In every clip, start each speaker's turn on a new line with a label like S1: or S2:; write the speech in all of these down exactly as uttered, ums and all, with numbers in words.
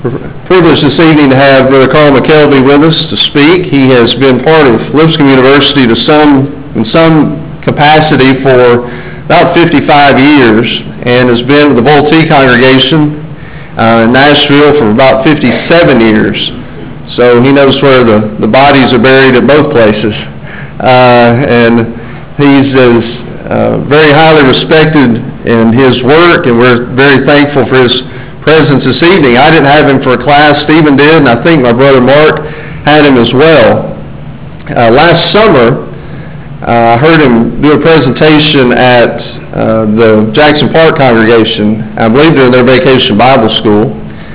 S1: Privileged this evening to have Brother Carl McKelvey with us to speak. He has been part of Lipscomb University to some, in some capacity for about fifty-five years and has been with the Vultee congregation uh, in Nashville for about fifty-seven years. So he knows where the, the bodies are buried at both places. Uh, and he's is, uh, very highly respected in his work, and we're very thankful for his presence this evening. I didn't have him for a class. Stephen did, and I think my brother Mark had him as well. Uh, last summer, uh, I heard him do a presentation at uh, the Jackson Park congregation. I believe during their vacation Bible school,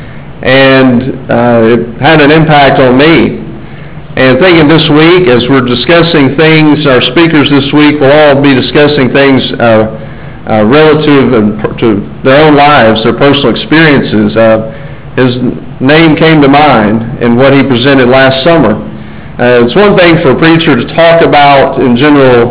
S1: and uh, it had an impact on me. And thinking this week, as we're discussing things, our speakers this week will all be discussing things uh, Uh, relative to their own lives, their personal experiences. Uh, his name came to mind in what he presented last summer. Uh, it's one thing for a preacher to talk about in general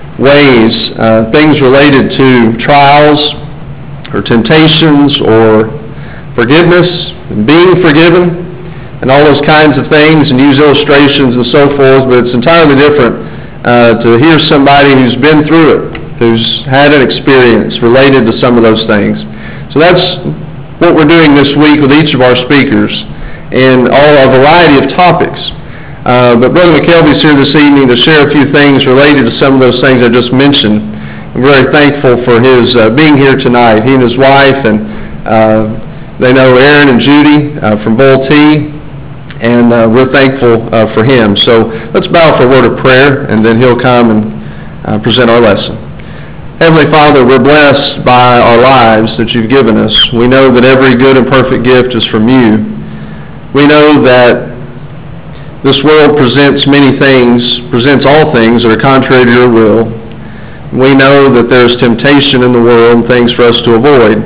S1: ways uh, things related to trials or temptations or forgiveness, and being forgiven, and all those kinds of things, and use illustrations and so forth, but it's entirely different uh, to hear somebody who's been through it, who's had an experience related to some of those things. So that's what we're doing this week with each of our speakers in all a variety of topics. Uh, but Brother McKelvey's here this evening to share a few things related to some of those things I just mentioned. I'm very thankful for his uh, being here tonight. He and his wife, and uh, they know Aaron and Judy uh, from Vultee, and uh, we're thankful uh, for him. So let's bow for a word of prayer, and then he'll come and uh, present our lesson. Heavenly Father, we're blessed by our lives that you've given us. We know that every good and perfect gift is from you. We know that this world presents many things, presents all things that are contrary to your will. We know that there's temptation in the world and things for us to avoid.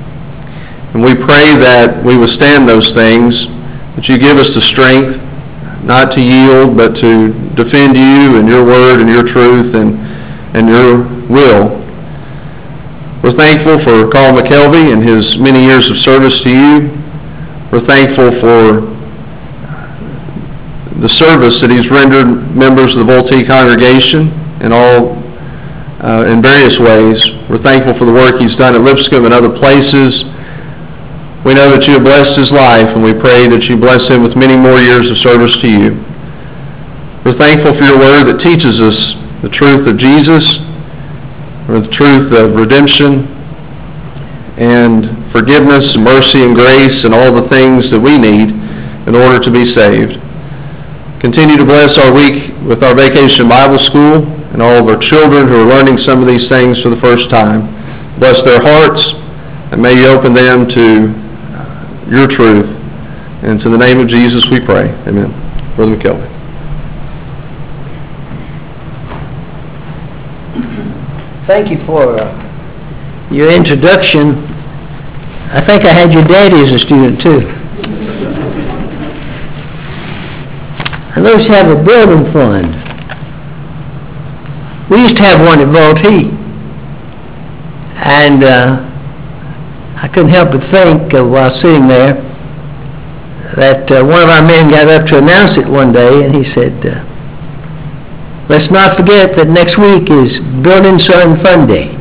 S1: And we pray that we withstand those things, that you give us the strength not to yield, but to defend you and your word and your truth and, and your will. We're thankful for Carl McKelvey and his many years of service to you. We're thankful for the service that he's rendered members of the Vultee congregation in all uh, in various ways. We're thankful for the work he's done at Lipscomb and other places. We know that you have blessed his life, and we pray that you bless him with many more years of service to you. We're thankful for your word that teaches us the truth of Jesus, or the truth of redemption and forgiveness and mercy and grace and all the things that we need in order to be saved. Continue to bless our week with our Vacation Bible School and all of our children who are learning some of these things for the first time. Bless their hearts, and may you open them to your truth. And in the name of Jesus we pray. Amen. Brother McKelvey.
S2: Thank you for uh, your introduction. I think I had your daddy as a student too. I noticed you have a building fund. We used to have one at Vultee, and uh, I couldn't help but think uh, while sitting there that uh, one of our men got up to announce it one day, and he said, uh, let's not forget that next week is Building Sun Fun Day.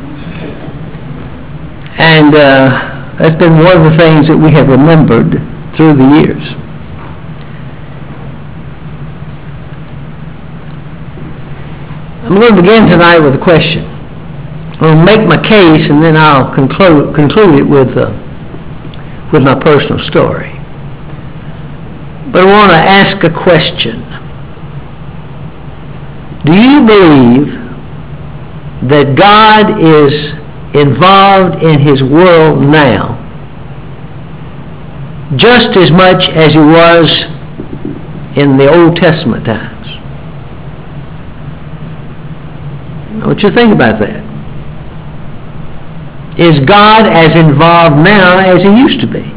S2: And uh, that's been one of the things that we have remembered through the years. I'm going to begin tonight with a question. I'll make my case, and then I'll conclude, conclude it with, uh, with my personal story. But I want to ask a question. Do you believe that God is involved in his world now just as much as he was in the Old Testament times? I want you to think about that. Is God as involved now as he used to be?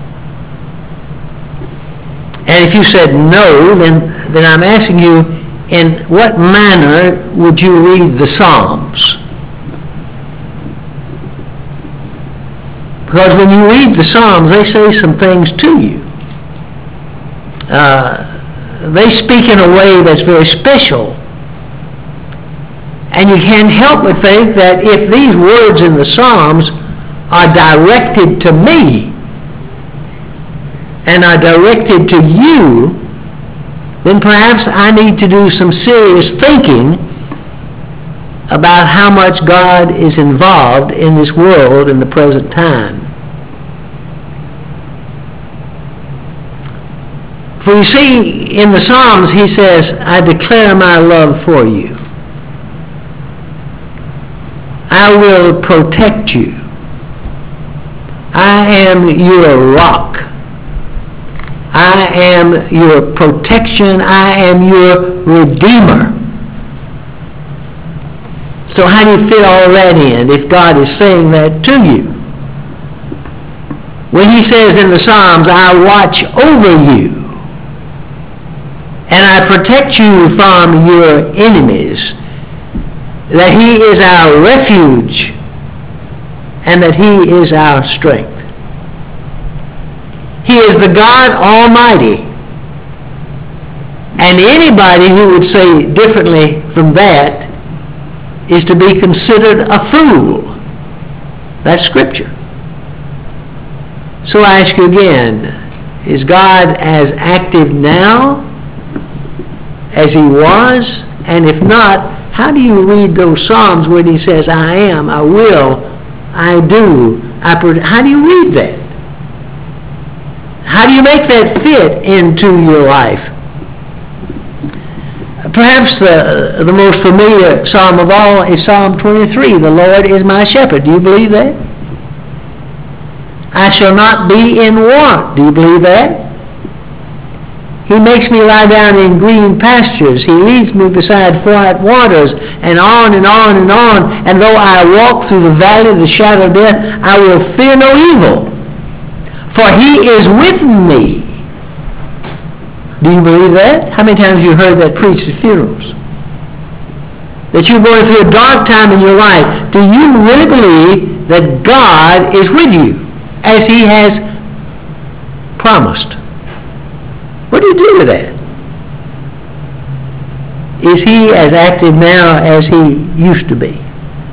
S2: And if you said no, then, then I'm asking you, in what manner would you read the Psalms? Because when you read the Psalms, they say some things to you. Uh, they speak in a way that's very special. And you can't help but think that if these words in the Psalms are directed to me and are directed to you, then perhaps I need to do some serious thinking about how much God is involved in this world in the present time. For you see, in the Psalms, he says, I declare my love for you. I will protect you. I am your rock. I am your protection. I am your redeemer. So how do you fit all that in if God is saying that to you? When he says in the Psalms, I watch over you and I protect you from your enemies, that he is our refuge and that he is our strength. He is the God Almighty. And anybody who would say differently from that is to be considered a fool. That's Scripture. So I ask you again, is God as active now as he was? And if not, how do you read those Psalms when he says, I am, I will, I do, I pro-? How do you read that? How do you make that fit into your life? Perhaps the, the most familiar psalm of all is Psalm twenty-three, the Lord is my shepherd. Do you believe that? I shall not be in want. Do you believe that? He makes me lie down in green pastures. He leads me beside quiet waters, and on and on and on. And though I walk through the valley of the shadow of death, I will fear no evil, for he is with me. Do you believe that? How many times have you heard that preached at funerals? That you're going through a dark time in your life. Do you really believe that God is with you as he has promised? What do you do with that? Is he as active now as he used to be?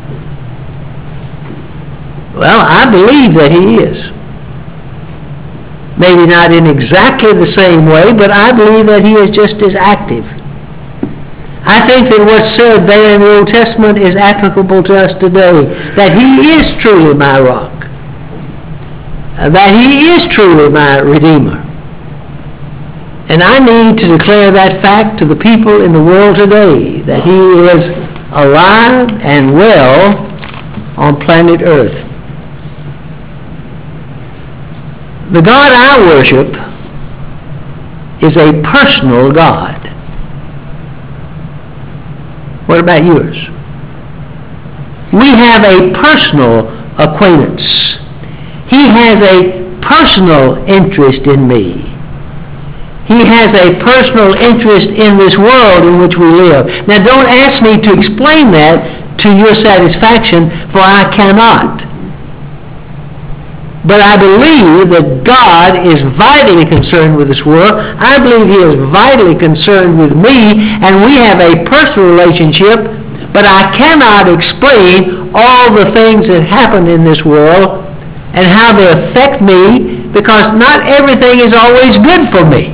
S2: Well, I believe that he is. Maybe not in exactly the same way, but I believe that he is just as active. I think that what's said there in the Old Testament is applicable to us today, that he is truly my rock, that he is truly my Redeemer. And I need to declare that fact to the people in the world today, that he is alive and well on planet Earth. The God I worship is a personal God. What about yours? We have a personal acquaintance. He has a personal interest in me. He has a personal interest in this world in which we live. Now, don't ask me to explain that to your satisfaction, for I cannot. But I believe that God is vitally concerned with this world. I believe he is vitally concerned with me, and we have a personal relationship, but I cannot explain all the things that happen in this world and how they affect me, because not everything is always good for me.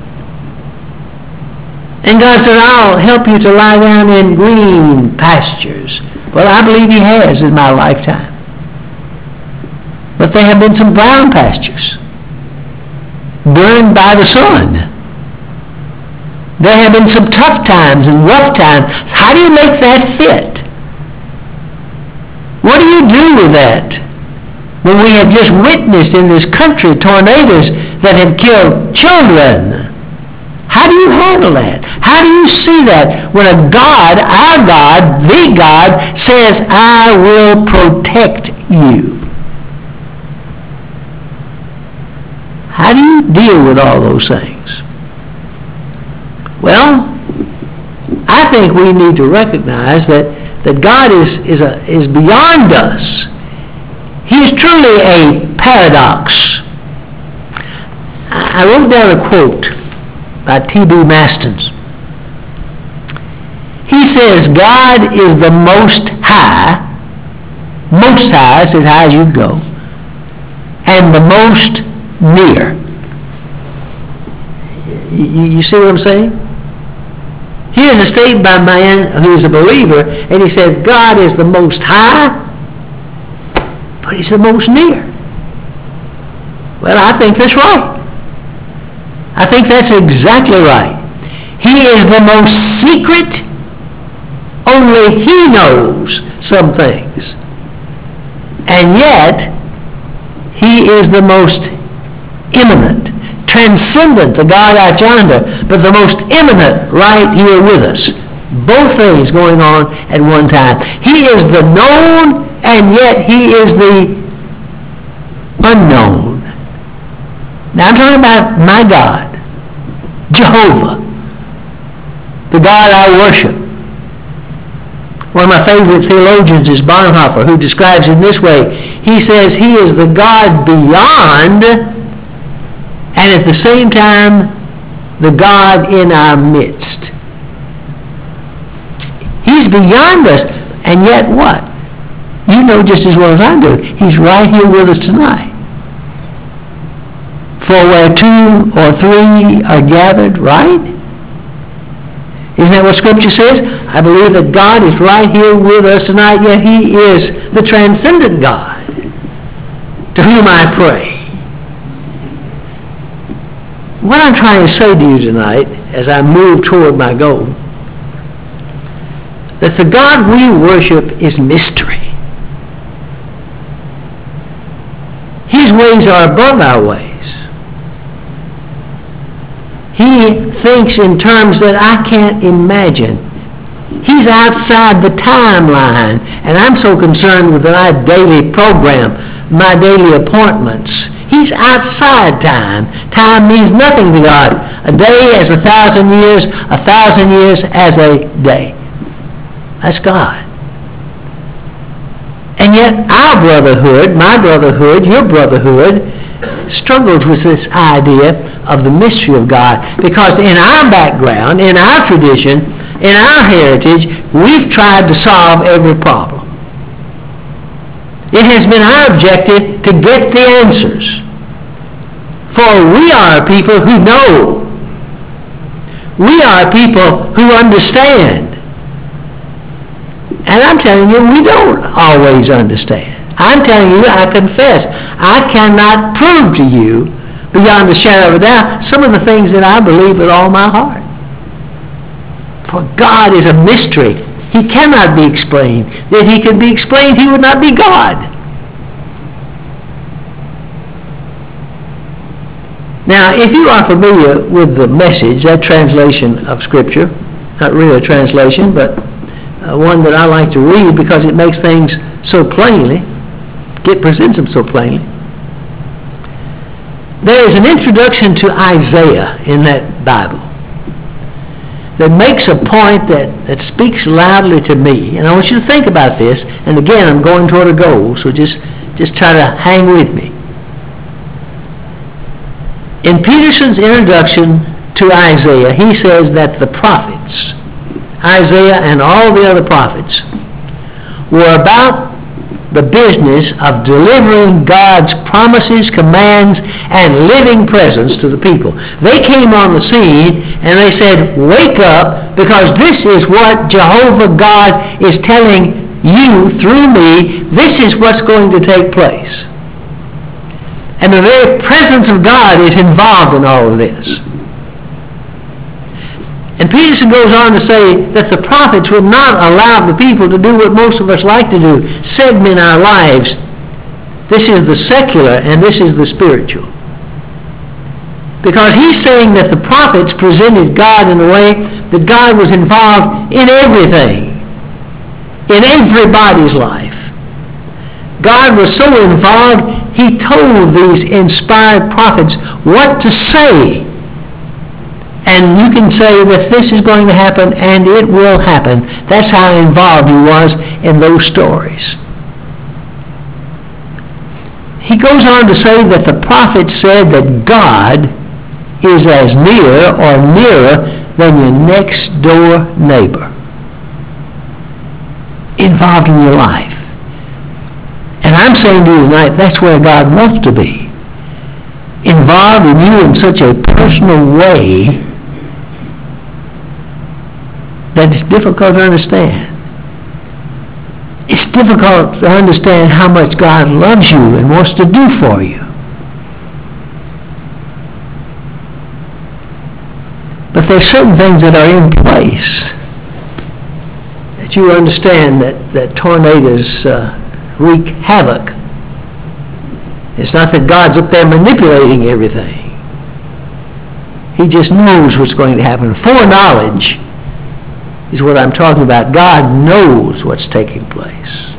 S2: And God said, I'll help you to lie down in green pastures. Well, I believe he has in my lifetime. But there have been some brown pastures, burned by the sun. There have been some tough times and rough times. How do you make that fit? What do you do with that when we have just witnessed in this country tornadoes that have killed children? How do you handle that? How do you see that when a God, our God, the God, says, I will protect you? How do you deal with all those things? Well, I think we need to recognize that, that God is, is, a, is beyond us. He is truly a paradox. I wrote down a quote by T B Masters. He says, God is the most high, most high, is as high as you can go, and the most near. You, you see what I'm saying? Here's a statement by a man who is a believer, and he says, God is the most high, but he's the most near. Well, I think that's right. I think that's exactly right. He is the most secret. Only he knows some things. And yet, he is the most immanent, transcendent, the God out yonder, but the most immanent right here with us. Both things going on at one time. He is the known, and yet he is the unknown. Now I'm talking about my God, Jehovah, the God I worship. One of my favorite theologians is Bonhoeffer, who describes it this way. He says he is the God beyond, and at the same time, the God in our midst. He's beyond us, and yet what? You know just as well as I do, he's right here with us tonight. For where two or three are gathered, right? Isn't that what Scripture says? I believe that God is right here with us tonight, yet he is the transcendent God to whom I pray. What I'm trying to say to you tonight, as I move toward my goal, that the God we worship is mystery. His ways are above our ways. He thinks in terms that I can't imagine. He's outside the timeline, and I'm so concerned with my daily program, my daily appointments. He's outside time. Time means nothing to God. A day as a thousand years, a thousand years as a day. That's God. And yet our brotherhood, my brotherhood, your brotherhood, struggles with this idea of the mystery of God, because in our background, in our tradition, in our heritage, we've tried to solve every problem. It has been our objective to get the answers. For we are people who know. We are people who understand. And I'm telling you, we don't always understand. I'm telling you, I confess, I cannot prove to you, beyond a shadow of a doubt, some of the things that I believe with all my heart. For God is a mystery. He cannot be explained. If he could be explained, he would not be God. Now, if you are familiar with the Message, that translation of Scripture, not really a translation, but uh, one that I like to read because it makes things so plainly, it presents them so plainly. There is an introduction to Isaiah in that Bible that makes a point that, that speaks loudly to me. And I want you to think about this. And again, I'm going toward a goal, so just, just try to hang with me. In Peterson's introduction to Isaiah, he says that the prophets, Isaiah and all the other prophets, were about the business of delivering God's promises, commands, and living presence to the people. They came on the scene and they said, wake up, because this is what Jehovah God is telling you through me. This is what's going to take place. And the very presence of God is involved in all of this. And Peterson goes on to say that the prophets would not allow the people to do what most of us like to do, segment our lives. This is the secular and this is the spiritual. Because he's saying that the prophets presented God in a way that God was involved in everything, in everybody's life. God was so involved, he told these inspired prophets what to say. And you can say that this is going to happen, and it will happen. That's how involved he was in those stories. he goes on to say that the prophet said that God is as near or nearer than your next door neighbor, involved in your life. And I'm saying to you tonight, that's where God wants to be, involved in you in such a personal way that it's difficult to understand. It's difficult to understand how much God loves you and wants to do for you. But there's certain things that are in place that you understand that, that tornadoes uh, wreak havoc. It's not that God's up there manipulating everything. He just knows what's going to happen. Foreknowledge is what I'm talking about. God knows what's taking place.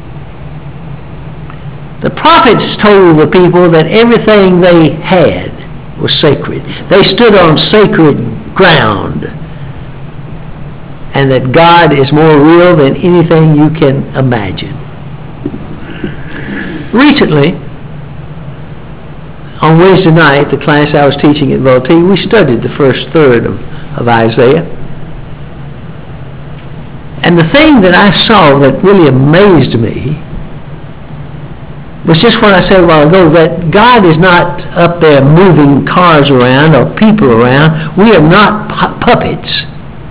S2: The prophets told the people that everything they had was sacred. They stood on sacred ground, and that God is more real than anything you can imagine. Recently, on Wednesday night, the class I was teaching at Vultee, we studied the first third of, of Isaiah. And the thing that I saw that really amazed me was just what I said a while ago, that God is not up there moving cars around or people around. We are not pu- puppets.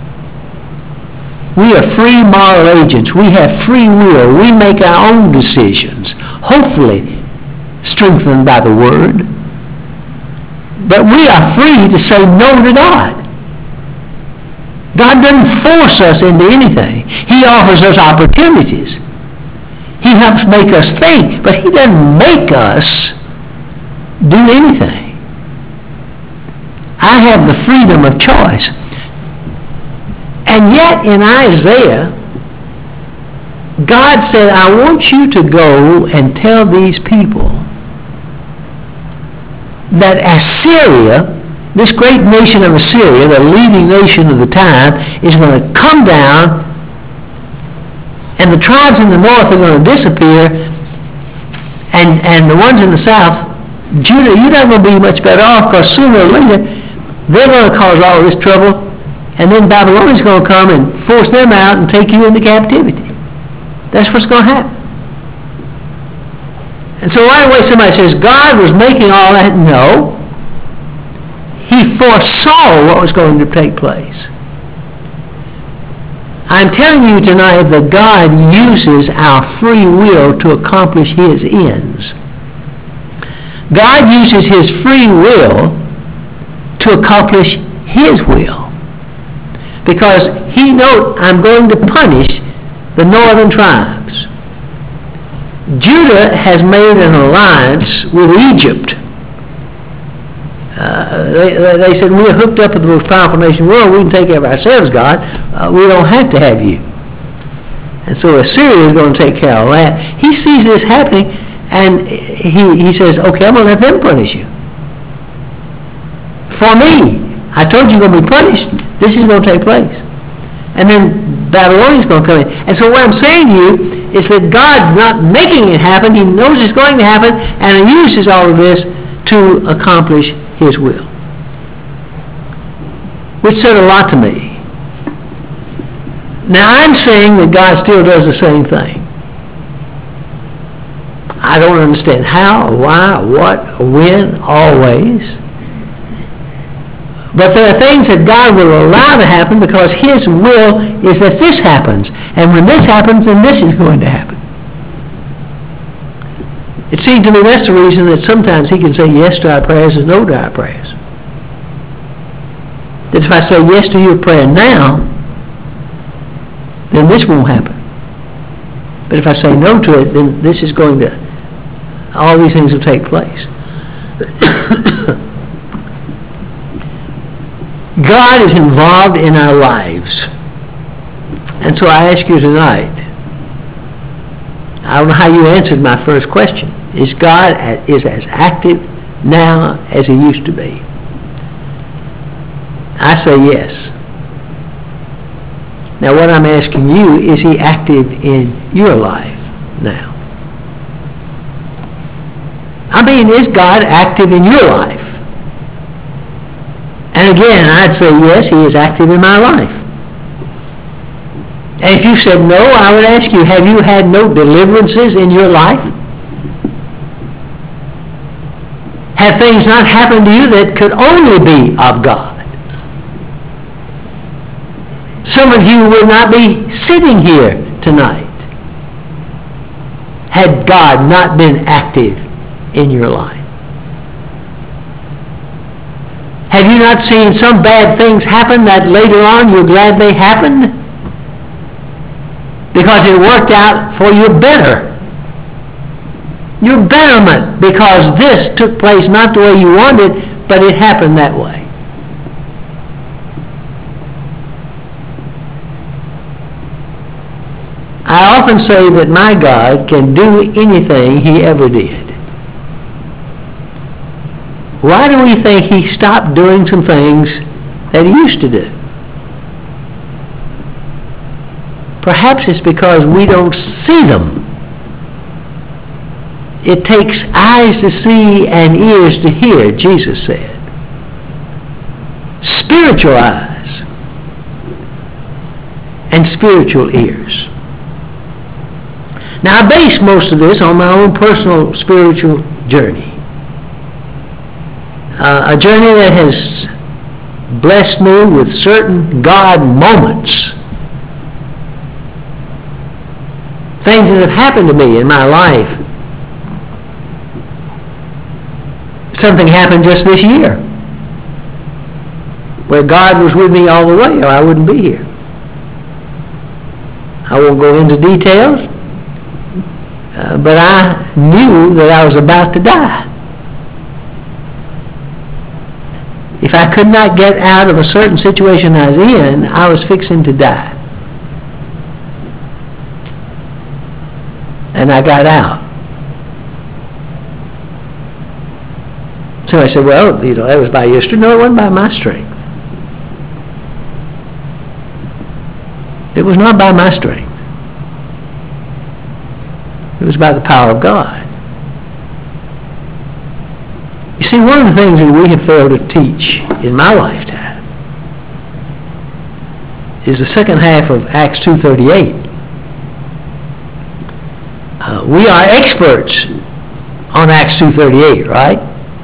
S2: We are free moral agents. We have free will. We make our own decisions, hopefully strengthened by the Word. But we are free to say no to God. God doesn't force us into anything. He offers us opportunities. He helps make us think, but he doesn't make us do anything. I have the freedom of choice. And yet in Isaiah, God said, I want you to go and tell these people that Assyria, this great nation of Assyria, the leading nation of the time, is going to come down, and the tribes in the north are going to disappear, and, and the ones in the south, Judah, you're not going to be much better off, because sooner or later, they're going to cause all this trouble, and then Babylonians going to come and force them out and take you into captivity. That's what's going to happen. And so right away somebody says, God was making all that. No. He foresaw what was going to take place. I'm telling you tonight that God uses our free will to accomplish his ends. God uses his free will to accomplish his will. Because he knows, I'm going to punish the northern tribes. Judah has made an alliance with Egypt. Uh, they, they said, we're hooked up with the most powerful nation in the world. We can take care of ourselves, God. Uh, we don't have to have you. And so Assyria is going to take care of that. He sees this happening, and he, he says, okay, I'm going to let them punish you. For me. I told you you're going to be punished. This is going to take place. And then Babylonians going to come in. And so what I'm saying to you is that God's not making it happen. He knows it's going to happen, and he uses all of this to accomplish his will. Which said a lot to me. Now I'm saying that God still does the same thing. I don't understand how, why, what, when, always. But there are things that God will allow to happen because his will is that this happens. And when this happens, then this is going to happen. It seems to me that's the reason that sometimes he can say yes to our prayers and no to our prayers. That if I say yes to your prayer now, then this won't happen. But if I say no to it, then this is going to, all these things will take place. God is involved in our lives. And so I ask you tonight, I don't know how you answered my first question. Is God is as active now as he used to be? I say yes. Now what I'm asking you, is he active in your life now? I mean, is God active in your life? And again, I'd say yes, he is active in my life. And if you said no, I would ask you, have you had no deliverances in your life? Have things not happened to you that could only be of God? Some of you would not be sitting here tonight had God not been active in your life. Have you not seen some bad things happen that later on you're glad they happened? Because it worked out for your better. Your betterment, because this took place not the way you wanted, but it happened that way. I often say that my God can do anything he ever did. Why do we think he stopped doing some things that he used to do? Perhaps it's because we don't see them. It takes eyes to see and ears to hear, Jesus said. Spiritual eyes and spiritual ears. Now, I base most of this on my own personal spiritual journey. Uh, a journey that has blessed me with certain God moments. Things that have happened to me in my life. Something happened just this year where God was with me all the way, or I wouldn't be here. I won't go into details, uh, but I knew that I was about to die. If I could not get out of a certain situation I was in, I was fixing to die. And I got out. So I said, well, you know, that was by your strength. No, it wasn't by my strength. It was not by my strength. It was by the power of God. You see, one of the things that we have failed to teach in my lifetime is the second half of Acts two thirty-eight. Uh, we are experts on Acts two thirty-eight, right?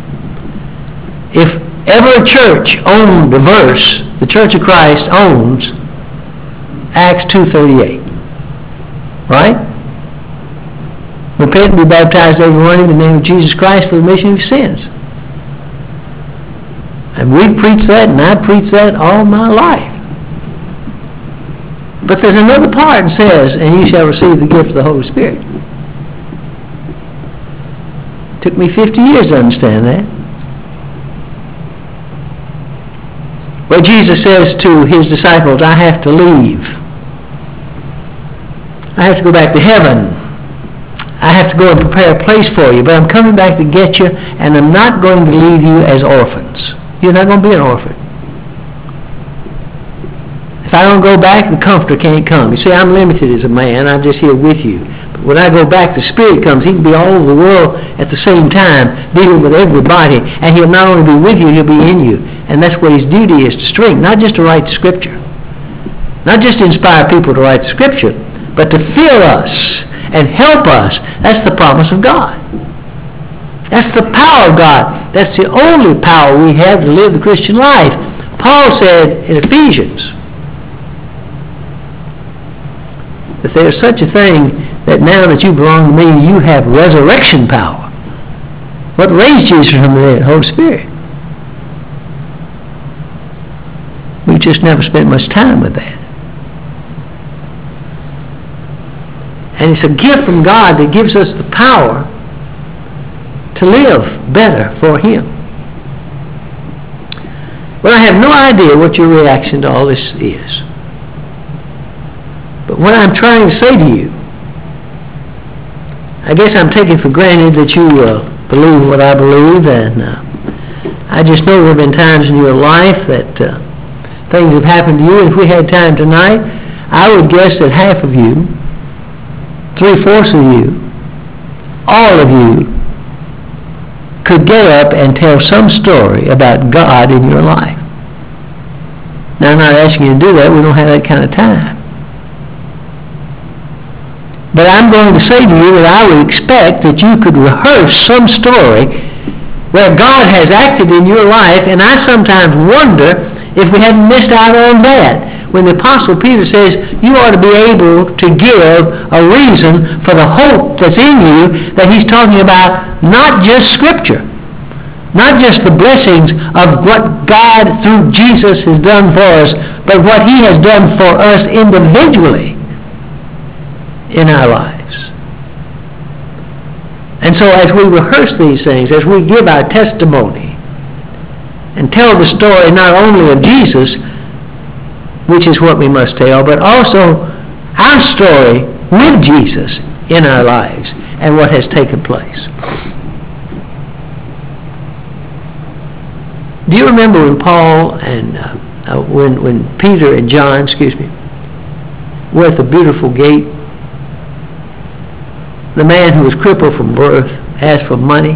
S2: If ever a church owned a verse, the Church of Christ owns Acts two thirty-eight, right? Repent and be baptized everyone in the name of Jesus Christ for the remission of your sins. And we preach that, and I preach that all my life. But there's another part that says, and you shall receive the gift of the Holy Spirit. It took me fifty years to understand that. Where Jesus says to his disciples, I have to leave. I have to go back to heaven. I have to go and prepare a place for you, but I'm coming back to get you, and I'm not going to leave you as orphans. You're not going to be an orphan. If I don't go back, the Comforter can't come. You see, I'm limited as a man. I'm just here with you. But when I go back, the Spirit comes. He can be all over the world at the same time, dealing with everybody, and he'll not only be with you, he'll be in you. And that's what his duty is, to strengthen, not just to write the Scripture, not just to inspire people to write the Scripture, but to fill us and help us. That's the promise of God. That's the power of God. That's the only power we have to live the Christian life. Paul said in Ephesians that there's such a thing that now that you belong to me, you have resurrection power. What raised Jesus from the dead? The Holy Spirit. We've just never spent much time with that. And it's a gift from God that gives us the power to live better for him. Well, I have no idea what your reaction to all this is. But what I'm trying to say to you, I guess I'm taking for granted that you uh, believe what I believe, and uh, I just know there have been times in your life that uh, things have happened to you, and if we had time tonight, I would guess that half of you, three-fourths of you, all of you, could get up and tell some story about God in your life. Now, I'm not asking you to do that. We don't have that kind of time. But I'm going to say to you that I would expect that you could rehearse some story where God has acted in your life, and I sometimes wonder if we haven't missed out on that. When the Apostle Peter says you ought to be able to give a reason for the hope that's in you, that he's talking about not just Scripture, not just the blessings of what God through Jesus has done for us, but what he has done for us individually in our lives. And so as we rehearse these things, as we give our testimony and tell the story not only of Jesus, which is what we must tell, but also our story with Jesus in our lives and what has taken place. Do you remember when Paul and uh, uh, when when Peter and John, excuse me, were at the beautiful gate? The man who was crippled from birth asked for money.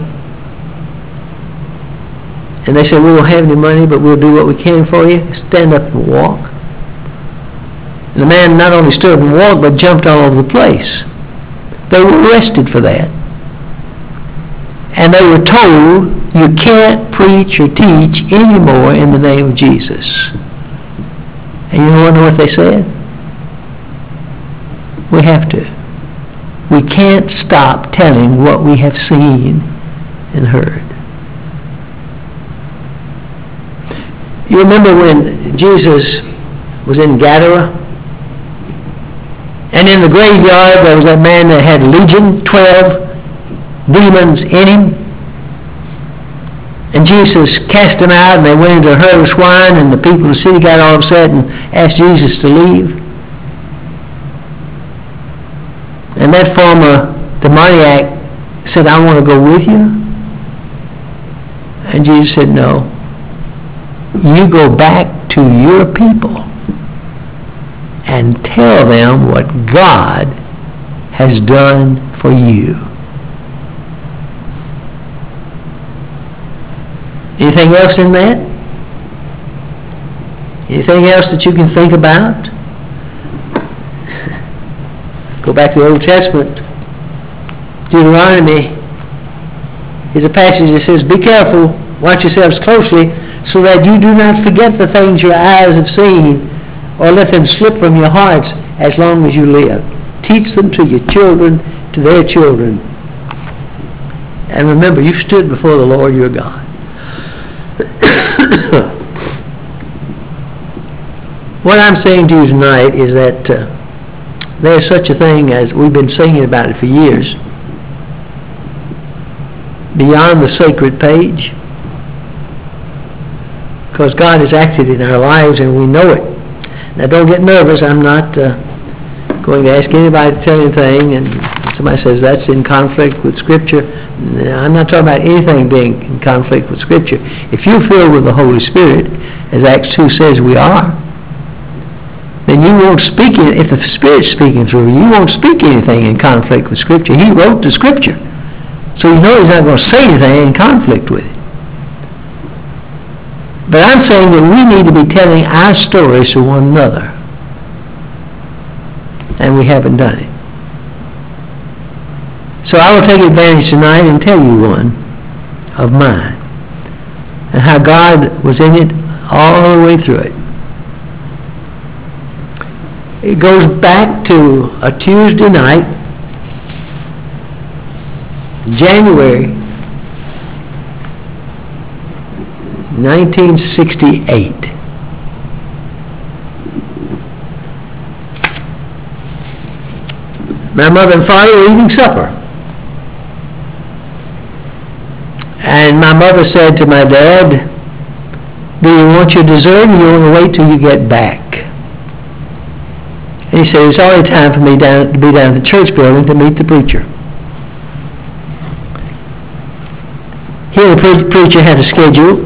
S2: And they said, we don't have any money, but we'll do what we can for you. Stand up and walk. And the man not only stood up and walked, but jumped all over the place. They were arrested for that. And they were told, you can't preach or teach anymore in the name of Jesus. And you want to know what they said? We have to. We can't stop telling what we have seen and heard. You remember when Jesus was in Gadara? And in the graveyard there was that man that had legion, twelve demons in him. And Jesus cast them out, and they went into a herd of swine, and the people of the city got all upset and asked Jesus to leave. And that former demoniac said, I want to go with you. And Jesus said, no. You go back to your people and tell them what God has done for you. Anything else in that? Anything else that you can think about? Go back to the Old Testament. Deuteronomy is a passage that says, be careful, watch yourselves closely, so that you do not forget the things your eyes have seen, or let them slip from your hearts as long as you live. Teach them to your children, to their children. And remember, you stood before the Lord your God. What I'm saying to you tonight is that uh, there's such a thing as, we've been singing about it for years, beyond the sacred page, because God has acted in our lives and we know it. Now don't get nervous. I'm not uh, going to ask anybody to tell anything, and somebody says that's in conflict with Scripture. No, I'm not talking about anything being in conflict with Scripture. If you're filled with the Holy Spirit, as Acts two says we are, then you won't speak it. If the Spirit's speaking through you, you won't speak anything in conflict with Scripture. He wrote the Scripture. So you know he's not going to say anything in conflict with it. But I'm saying that we need to be telling our stories to one another. And we haven't done it. So I will take advantage tonight and tell you one of mine. And how God was in it all the way through it. It goes back to a Tuesday night, January nineteen sixty-eight. My mother and father were eating supper. And my mother said to my dad, do you want your dessert or you want to wait till you get back? And he said, it's already time for me down, to be down at the church building to meet the preacher. He and the pre- preacher had a schedule.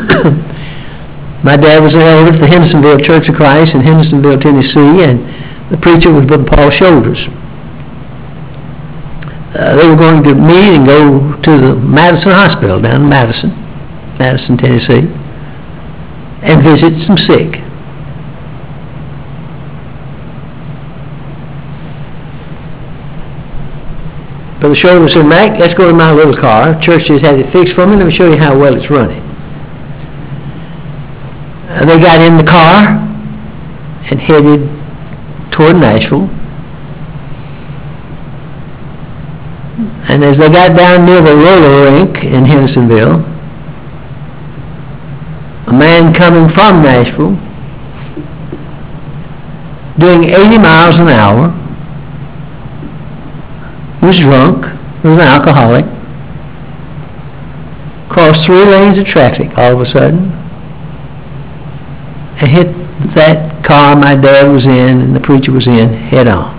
S2: My dad was an elder at the Hendersonville Church of Christ in Hendersonville, Tennessee, and the preacher was Brother Paul Shoulders. uh, they were going to meet and go to the Madison Hospital down in Madison, Madison, Tennessee, and visit some sick. Brother Shoulders said, Mac, let's go to my little car. Church just had it fixed for me. Let me show you how well it's running. Uh, they got in the car and headed toward Nashville. And as they got down near the roller rink in Hendersonville, a man coming from Nashville, doing eighty miles an hour, was drunk, was an alcoholic, crossed three lanes of traffic all of a sudden, and hit that car my dad was in and the preacher was in head on.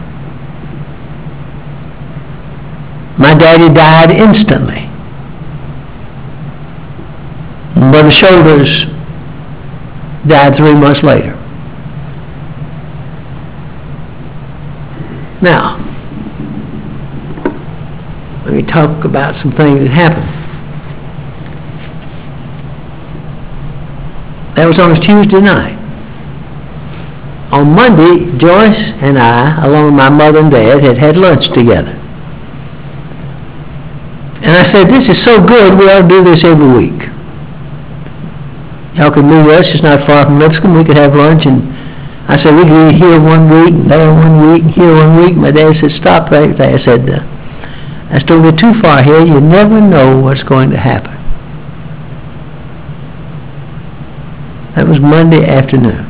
S2: My daddy died instantly. Brother Shoulders died three months later. Now, let me talk about some things that happened. That was on a Tuesday night. On Monday, Joyce and I, along with my mother and dad, had had lunch together. And I said, this is so good, we ought to do this every week. Y'all could meet us, it's not far from Lipscomb, we could have lunch. And I said, we could eat here one week, there one week, here one week. My dad said, stop right there. I said, uh, that's don't get too far here, you never know what's going to happen. That was Monday afternoon.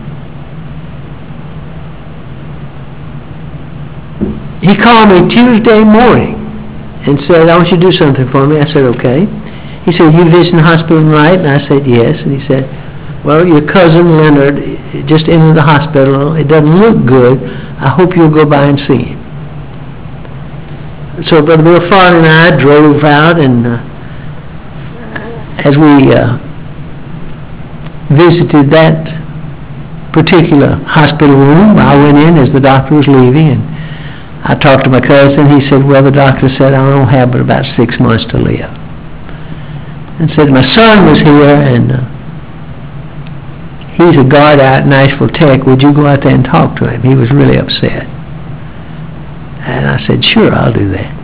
S2: He called me Tuesday morning and said, I want you to do something for me. I said, okay. He said, you visiting the hospital tonight? And I said, yes. And he said, well, your cousin Leonard just entered the hospital. It doesn't look good. I hope you'll go by and see him. So Brother Bill Farley and I drove out, and uh, as we uh, visited that particular hospital room, I went in as the doctor was leaving, and I talked to my cousin. He said, well, the doctor said I don't have but about six months to live. And said, my son was here, and uh, he's a guard out in Nashville Tech. Would you go out there and talk to him? He was really upset. And I said, sure, I'll do that.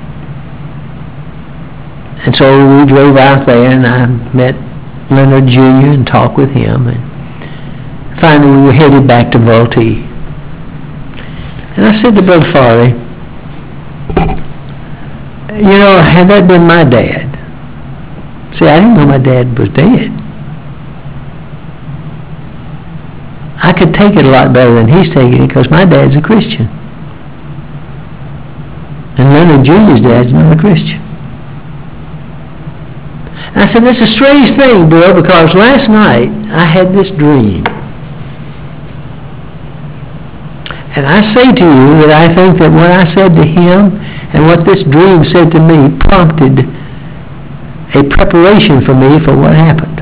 S2: And so we drove out there, and I met Leonard Junior and talked with him. And finally, we were headed back to Vultee. And I said to Brother Farley, you know, had that been my dad, see, I didn't know my dad was dead. I could take it a lot better than he's taking it because my dad's a Christian. And Leonard Junior's dad's not a Christian. And I said, that's a strange thing, Bill, because last night I had this dream. And I say to you that I think that what I said to him and what this dream said to me prompted a preparation for me for what happened.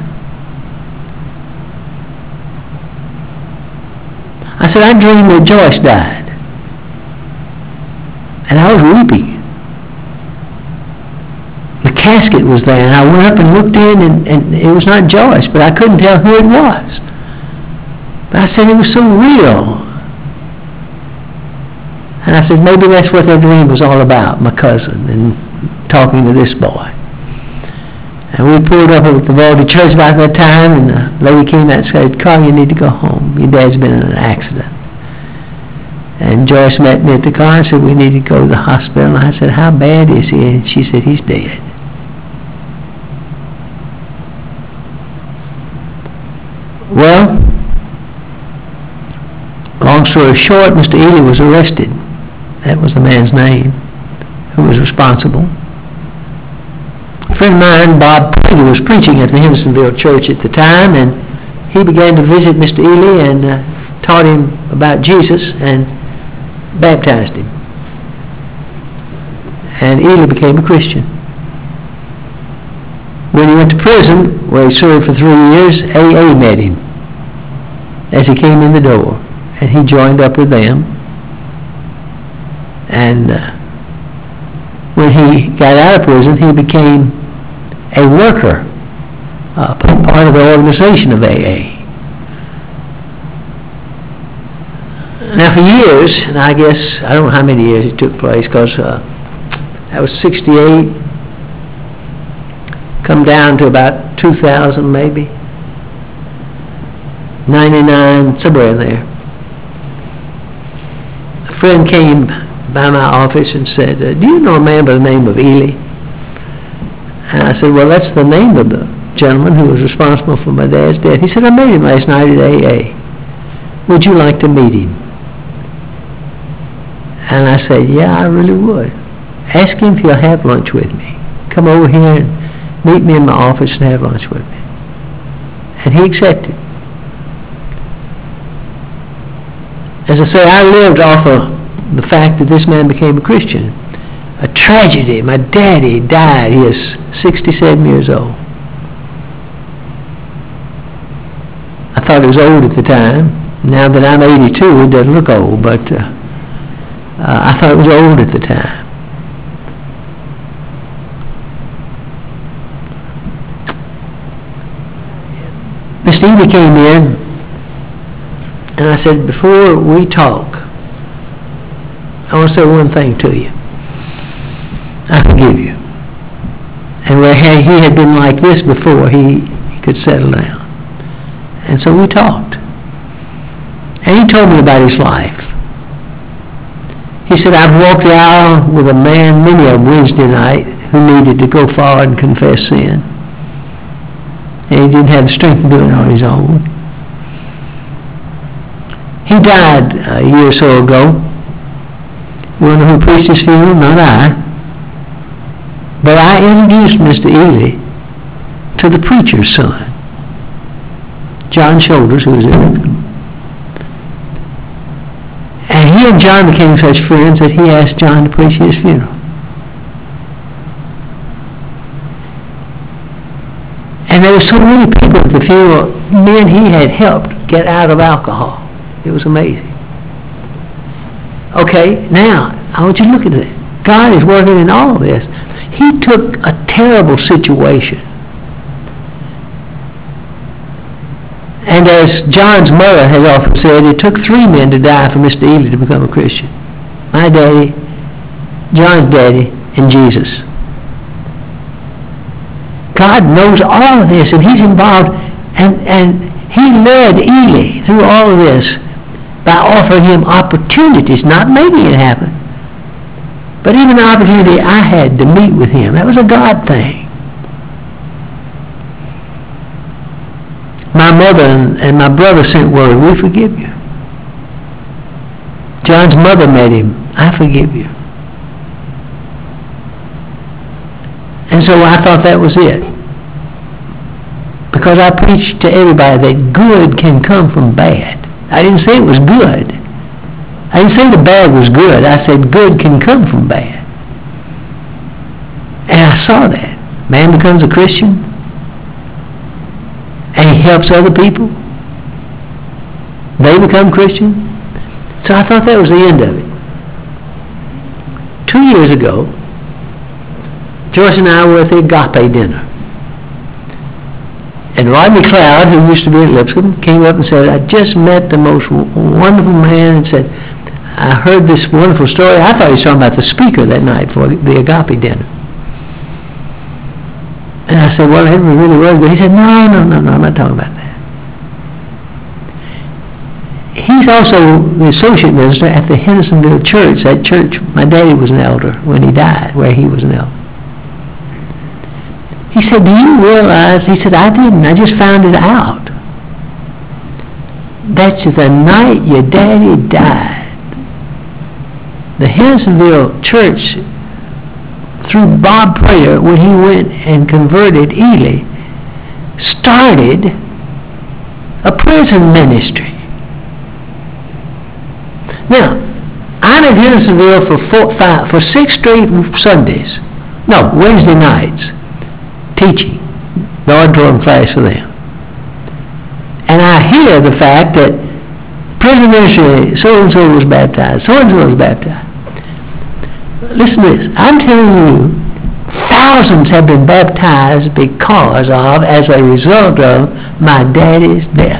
S2: I said, I dreamed that Joyce died. And I was weeping. The casket was there, and I went up and looked in, and, and it was not Joyce, but I couldn't tell who it was. But I said, it was so real. And I said, maybe that's what that dream was all about, my cousin, and talking to this boy. And we pulled up at the Vultee Church about that time, and the lady came out and said, Carl, you need to go home. Your dad's been in an accident. And Joyce met me at the car and said, we need to go to the hospital. And I said, how bad is he? And she said, he's dead. Well, long story short, Mister Ely was arrested. That was the man's name who was responsible. A friend of mine, Bob Prager, was preaching at the Hendersonville Church at the time, and he began to visit Mister Ely and uh, taught him about Jesus and baptized him. And Ely became a Christian. When he went to prison, where he served for three years, A A met him as he came in the door, and he joined up with them. And uh, when he got out of prison, he became a worker, uh, part of the organization of A A. Now for years, and I guess, I don't know how many years it took place, because uh, that was sixty-eight, come down to about two thousand maybe, ninety-nine, somewhere in there. A friend came by my office and said, uh, do you know a man by the name of Ely? And I said, well, that's the name of the gentleman who was responsible for my dad's death. He said, I met him last night at A A. Would you like to meet him? And I said, yeah, I really would. Ask him if he'll have lunch with me. Come over here and meet me in my office and have lunch with me. And he accepted. As I say, I lived off of the fact that this man became a Christian. A tragedy. My daddy died. He is sixty-seven years old. I thought he was old at the time. Now that I'm eighty-two, it doesn't look old, but uh, uh, I thought it was old at the time. Mister Ely came in, and I said, before we talk, I want to say one thing to you. I forgive you. And where he had been like this before, he, he could settle down. And so we talked. And he told me about his life. He said, I've walked the aisle with a man many a Wednesday night who needed to go forward and confess sin. And he didn't have the strength to do it on his own. He died a year or so ago. You want to know who preached his funeral? Not I. But I introduced Mister Ely to the preacher's son, John Shoulders, who was in it. And he and John became such friends that he asked John to preach his funeral. And there were so many people at the funeral, men he had helped get out of alcohol. It was amazing. Okay, now, I want you to look at it. God is working in all of this. He took a terrible situation. And as John's mother has often said, it took three men to die for Mister Ely to become a Christian. My daddy, John's daddy, and Jesus. God knows all of this, and he's involved, and, and he led Ely through all of this by offering him opportunities, not making it happen, but even the opportunity I had to meet with him. That was a God thing. My mother and, and my brother sent word, we forgive you. John's mother met him, I forgive you. And so I thought that was it. Because I preached to everybody that good can come from bad. I didn't say it was good. I didn't say the bad was good. I said good can come from bad. And I saw that. Man becomes a Christian, and he helps other people. They become Christian. So I thought that was the end of it. Two years ago, Joyce and I were at the Agape dinner. And Rodney Cloud, who used to be at Lipscomb, came up and said, I just met the most wonderful man, and said, I heard this wonderful story. I thought he was talking about the speaker that night for the Agape dinner. And I said, well, it really was good. He said, no, no, no, no, I'm not talking about that. He's also the associate minister at the Hendersonville Church. That church, my daddy was an elder when he died, where he was an elder. He said, do you realize, he said, I didn't, I just found it out. That's the night your daddy died. The Hendersonville Church, through Bob Prater, when he went and converted Ely, started a prison ministry. Now, I'm in Hendersonville for four, five, for six straight Sundays. No, Wednesday nights, teaching the auditorium class for them. And I hear the fact that prison ministry, so-and-so was baptized, so-and-so was baptized. Listen to this. I'm telling you, thousands have been baptized because of, as a result of, my daddy's death.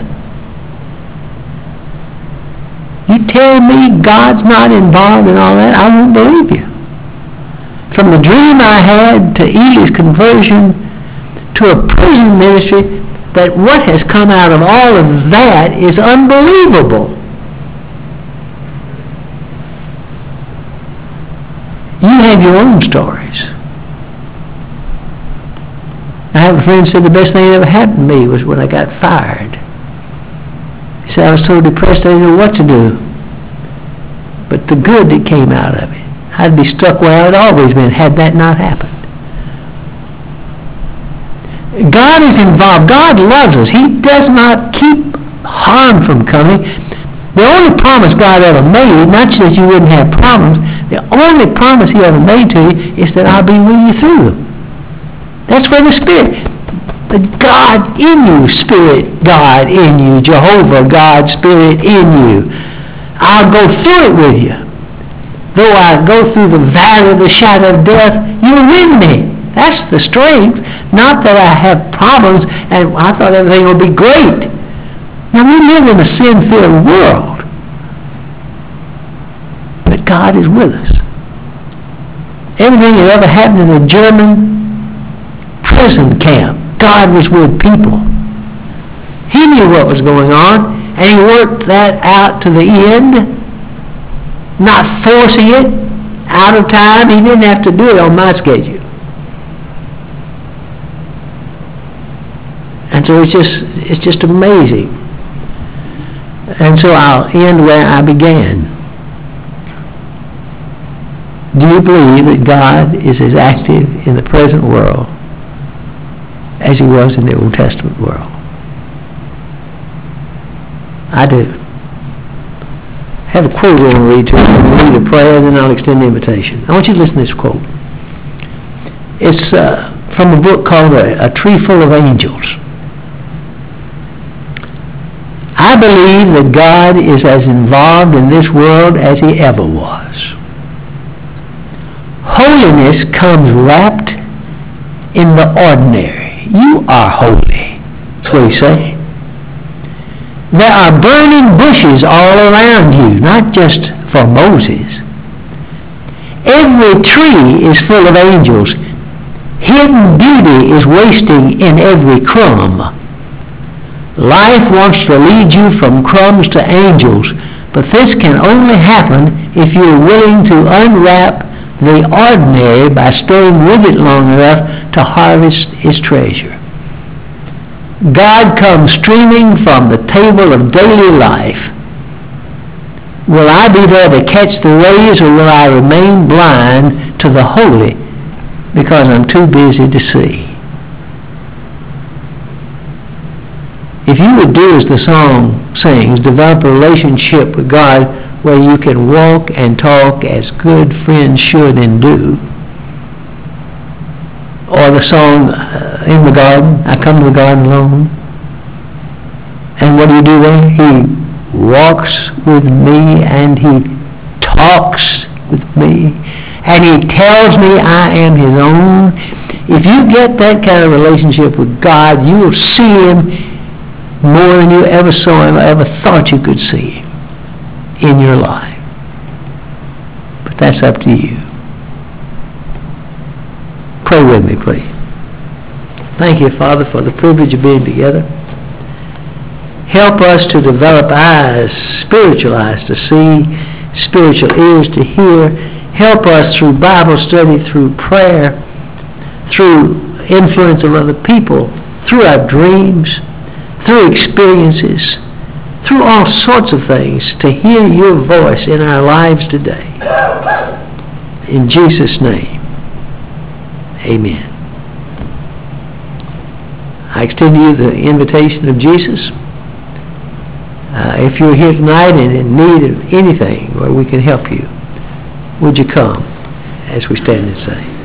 S2: You tell me God's not involved in all that, I won't believe you. From the dream I had to Ely's conversion to a prison ministry, that what has come out of all of that is unbelievable. You have your own stories. I have a friend who said the best thing that ever happened to me was when I got fired. He said I was so depressed I didn't know what to do. But the good that came out of it, I'd be stuck where I'd always been had that not happened. God is involved. God loves us. He does not keep harm from coming. The only promise God ever made, not that you wouldn't have problems, the only promise he ever made to you is that I'll be with you through them. That's where the Spirit, the God in you, Spirit God in you, Jehovah God, Spirit in you. I'll go through it with you. Though I go through the valley of the shadow of death, you're with me. That's the strength. Not that I have problems and I thought everything would be great. Now, we live in a sin-filled world. But God is with us. Everything that ever happened in the German prison camp, God was with people. He knew what was going on, and he worked that out to the end, not forcing it out of time. He didn't have to do it on my schedule. And so it's just, it's just amazing. And so I'll end where I began. Do you believe that God is as active in the present world as he was in the Old Testament world? I do. I have a quote I want to read to you. I'm going to read a prayer, and then I'll extend the invitation. I want you to listen to this quote. It's uh, from a book called A, a Tree Full of Angels. I believe that God is as involved in this world as he ever was. Holiness comes wrapped in the ordinary. You are holy. That's what he's saying. There are burning bushes all around you, not just for Moses. Every tree is full of angels. Hidden beauty is wasting in every crumb. Life wants to lead you from crumbs to angels, but this can only happen if you're willing to unwrap the ordinary by staying with it long enough to harvest its treasure. God comes streaming from the table of daily life. Will I be there to catch the rays, or will I remain blind to the holy because I'm too busy to see? If you would do as the song sings, develop a relationship with God where you can walk and talk as good friends should and do. Or the song uh, in the garden, I come to the garden alone. And what do you do there? He walks with me and he talks with me. And he tells me I am his own. If you get that kind of relationship with God, you will see him more than you ever saw him, ever thought you could see him in your life. But that's up to you. Pray with me, please. Thank you, Father, for the privilege of being together. Help us to develop eyes, spiritual eyes to see, spiritual ears to hear. Help us through Bible study, through prayer, through influence of other people, through our dreams, through experiences, through all sorts of things, to hear your voice in our lives today. In Jesus' name, amen. I extend to you the invitation of Jesus. Uh, if you're here tonight and in need of anything where we can help you, would you come as we stand and sing?